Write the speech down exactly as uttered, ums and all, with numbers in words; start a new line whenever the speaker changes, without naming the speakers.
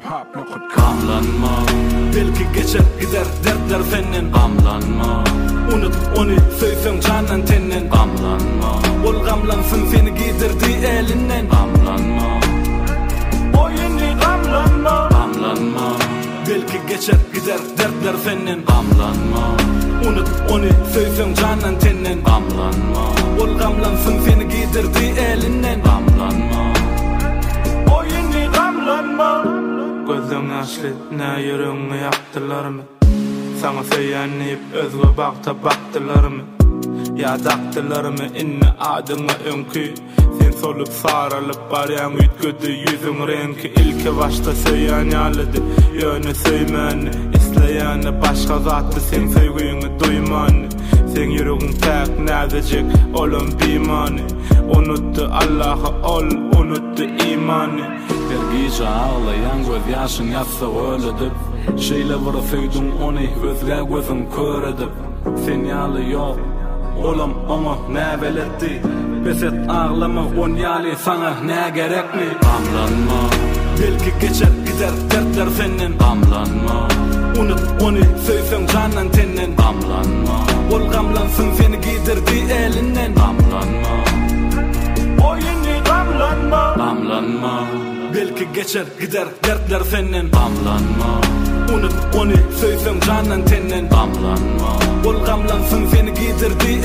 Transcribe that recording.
hop nokut
Gamlanma,
belki geçer gider dertler senin.
gamlanma,
Unut onu söylesen canan tennen.
gamlanma,
Ol gamlansın seni giydirdi elinden.
gamlanma,
Oyunu gamlanma.
gamlanma,
Belki geçer gider dertler senin.
gamlanma,
Unut onu söylesen canan tennen.
gamlanma,
Ol gamlansın seni giydirdi elinden.
gamlanma.
Oyunu gamlanma.
Gözüm yaşlı, ne yüreğimi yaktılar mı? Sana söyleyip özgü bakta baktılar mı? Ya daktılar mı inne adına önkü? Sen solup saralıp baryan ütgüdü yüzün renki. İlke başta söyleyen yalıdı, yönü söymeni. İsleyeni başka zattı sen sevgiyini duymani. Sen yüreğin tek nazicik olun bimani. Unuttu Allah'ı ol, unuttu imani.
Bir gece ağlayan göz yaşın yatsa öldüp Şeyle vura söydün onu özge gözüm kör edip Senyalı yok oğlum onu ne veletti Beset ağlama on yali sana ne gerek mi
Gamlanma,
Belki geçer gider dertler senin
gamlanma,
Unut onu söylesen canan tennen
gamlanma,
Ol gamlansın seni giydirdi elinden
gamlanma,
Oyunu gamlanma
gamlanma,
Belki geçer gider dertler senin
gamlanma,
Unut onu söylesen canan tennen
gamlanma,
Ol gamlansın seni giydirdi